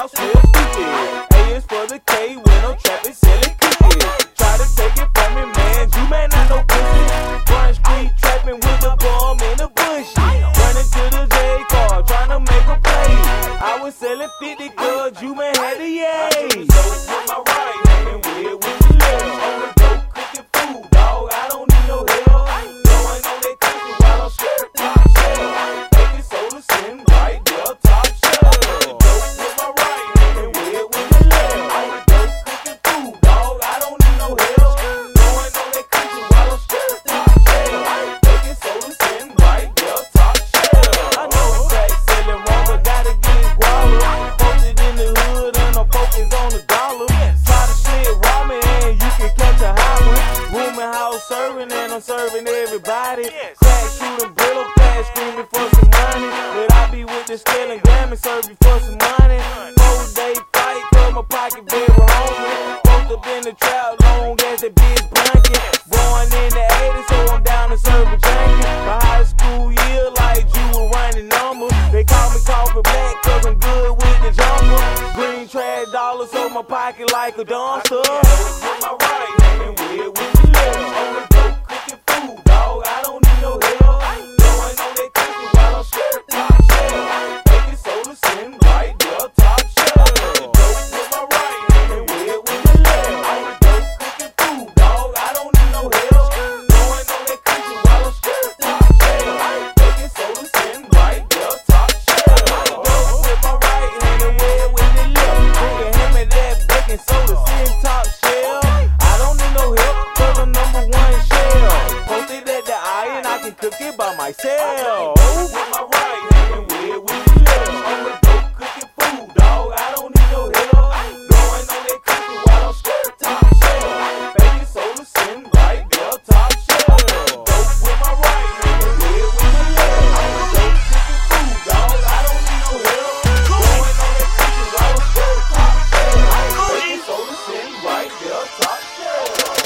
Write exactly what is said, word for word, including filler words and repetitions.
smell stupid. A is for the K when I'm trapping, selling cookies. Try to take it from me, man, you man not no pussy. Run street trapping with the bomb in the bush. Running to the J car, trying to make a play. I was selling fifty cause you man had the yay. So with my right hand, weird with the left. On the dope cooking food, dog, I don't need no help. Going on that cookie while I'm scared, top shelf. Taking soda, sitting right there, top shelf. Dope with my right hand, weird with the left. On the dope cooking food, dog, I don't need no help. Going on that cookie while I'm scared, top shelf. Taking soda, sitting right there, top shelf. I know it's crack selling wrong, but gotta get guala. Posted in the hood and I'm focused on the dollar. Slide a shit ramen and you can catch a high one. Room and house serving and I'm serving everybody. Crack shooting brillo fast screaming for some money. But I be with the scale and gram and serve you for some money. Four day fight for my pocket very hungry. Post up in the trap long as that bitch blanket. Born in the eighties so I'm down to serve a junkie. My high school year like you were running numbers. They call me coffee black cause I'm good with the jungle. Green trash dollars so my pocket like a dumpster. With my right hand, weird with the left.